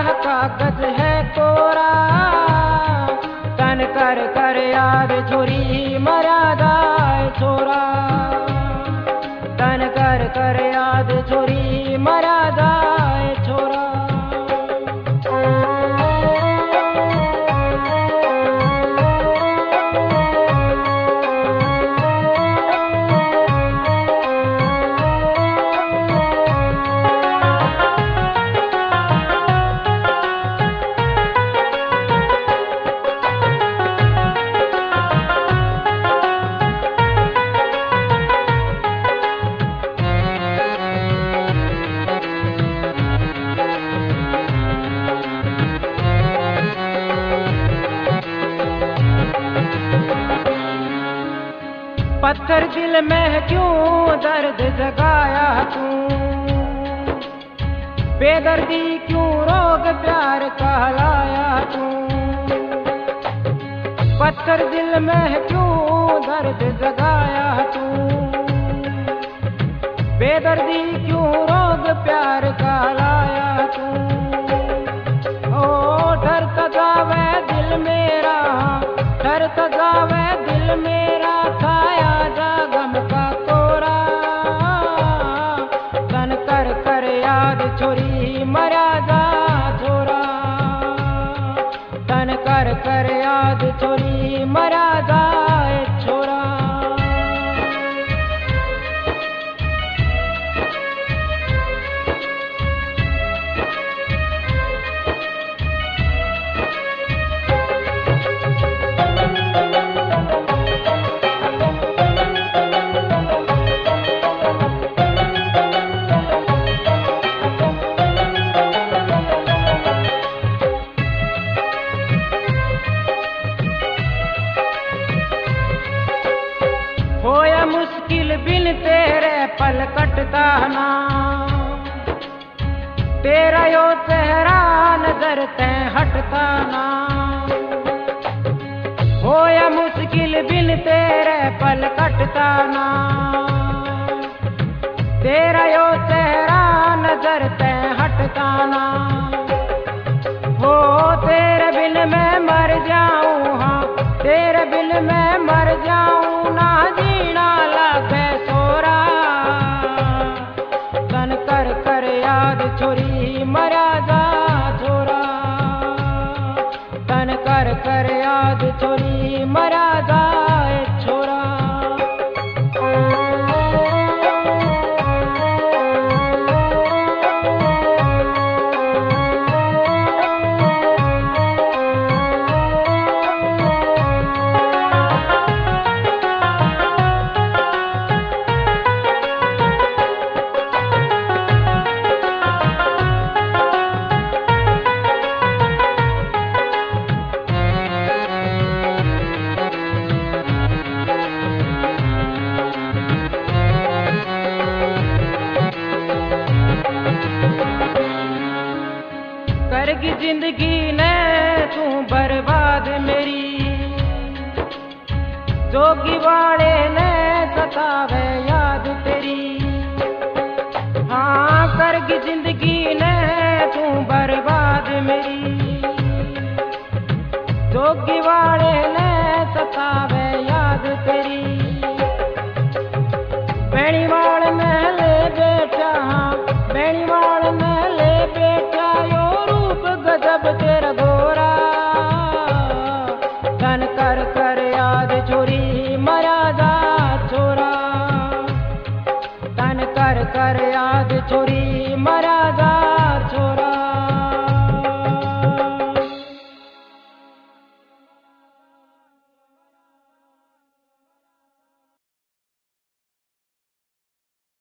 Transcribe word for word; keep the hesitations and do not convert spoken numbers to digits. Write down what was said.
कागज है कोरा, तन कर कर याद छोरी मर्यादा छोरा, तन कर कर याद छोरी मर्यादा छोरा। पत्थर दिल में क्यों दर्द जगाया तू, बेदर्दी क्यों रोग प्यार कहलाया तू। पत्थर दिल में क्यों दर्द जगाया तू, बेदर्दी क्यों रोग प्यार कहलाया तू। ओ डरता जावे दिल मेरा, डरता जावे दिल मेरा, खाया जा गम का कोरा, तन कर कर याद छोरी मर्यादा छोरा, तन कर कर याद छोरी मर्यादा छोरा। होया मुश्किल बिन तेरे पल कटता ना, तेरा यो चेहरा नजर ते हटता ना। होया मुश्किल बिन तेरे पल कटता ना, तेरा यो चेहरा नजर ते हटता ना। हो तेरे बिन मैं मर जाऊं, हाँ तेरे बिन मैं मर जाऊं, ना जीना लागे सोरा, तन कर कर याद छोरी मर्यादा छोरा, तन कर कर याद छोरी मर्यादा छोरा। करगी जिंदगी ने तू बर्बाद मेरी, जोगी वाले ने सतावे याद तेरी। हाँ करगी जिंदगी ने तू बर्बाद मेरी, जोगी वाले ने सतावे याद तेरी। बेणीवाल में ले बेटा, बेणीवाल में ले बेटा, यो रूप गजब तेरा गोरा, तन कर कर याद छोरी मर्यादा छोरा, तन कर कर याद छोरी